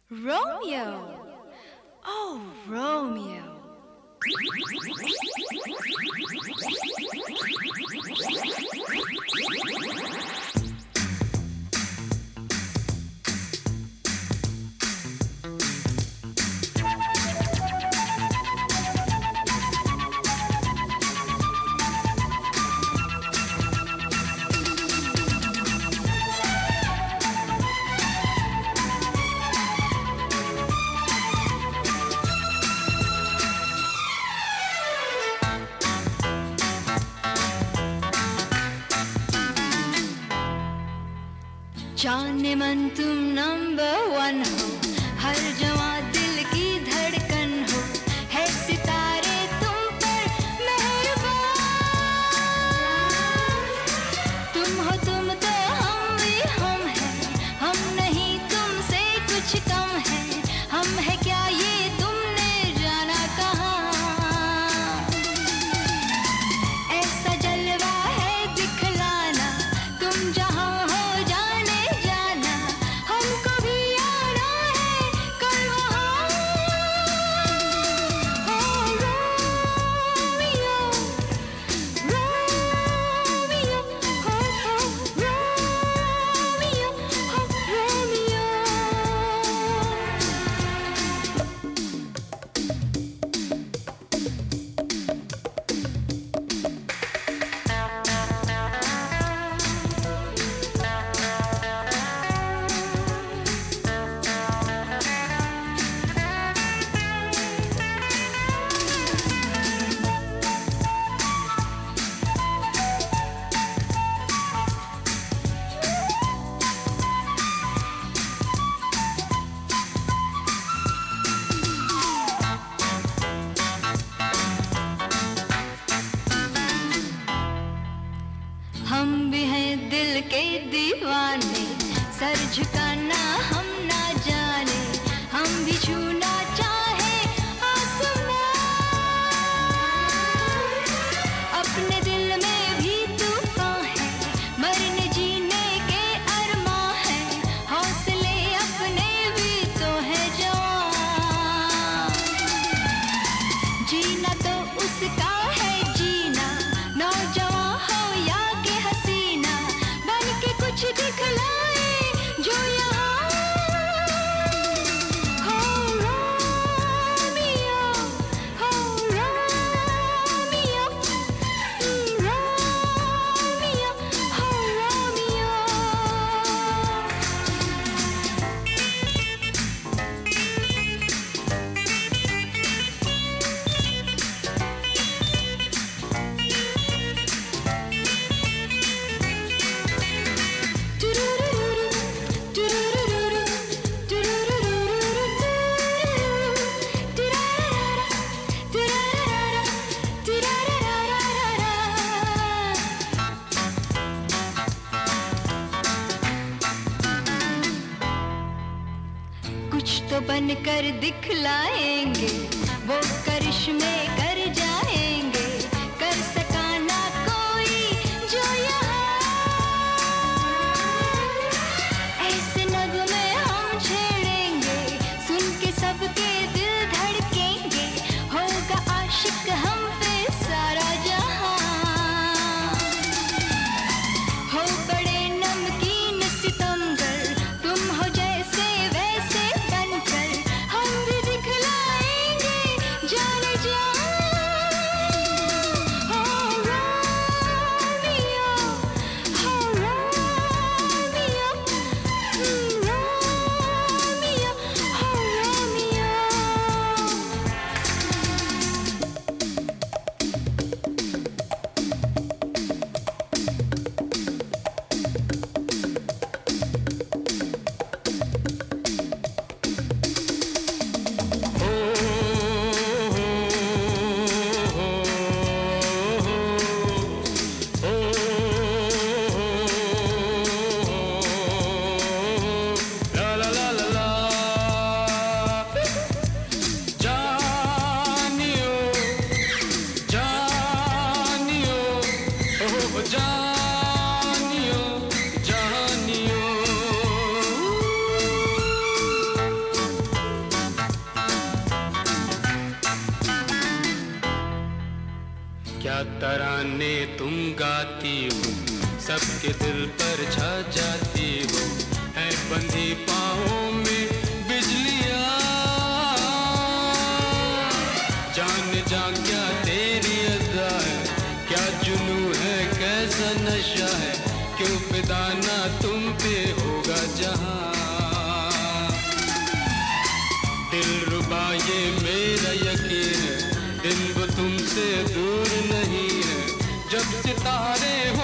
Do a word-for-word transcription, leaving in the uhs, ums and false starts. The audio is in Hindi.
Romeo! Oh, Romeo! जाने मन तुम नंबर वन हो, हर जवां दिल की धड़कन हो, है सितारे तुम पर मेहरबान। तुम हो तुम तो हम भी हम हैं, हम नहीं तुमसे कुछ कम है, हम है क्या ये तुमने जाना कहाँ। ऐसा जलवा है दिखलाना, तुम जहाँ हो जाने जाना, हमको भी आना है कल वहाँ। Oh, Romeo, Romeo, oh, oh, Romeo, oh, Romeo. हम भी हैं दिल के दीवाने, सर झुकाना हम ना जाने, हम भी छूना चाहे आसमां। अपने दिल में भी तूफान है, मरने जीने के अरमां है, हौसले अपने भी तो है जवान। जीना तो उसका है जीना, नौजवान हो या के हसीना, बन के कुछ दिखलाए जो यहाँ। हो रोमियो, हो रोमियो, रोमियो, हो रोमियो। कुछ तो बनकर दिखलाएंगे, वो करिश्मे कर जाएंगे, कर सका ना कोई जो यहाँ। ऐसे नगमे हम छेड़ेंगे, सुन के सबके दिल धड़केंगे, होगा आशिक हम पे सारा जहां। हो बड़े नमकीन सितमगर, तुम हो जैसे वैसे बनकर, हम भी दिखलाएंगे जाने जा। क्या तराने तुम गाती हो, सबके दिल पर छा जाती हो, है बंधी पाँवों में बिजलियाँ। जान जा क्या तेरी अदा है, क्या जुनू है, कैसा नशा है, क्यों फिदा ना तुम पे होगा जहां। दिलरुबा ये मेरा यकीन है, दिन वो तुमसे दूर नहीं है, जब सितारे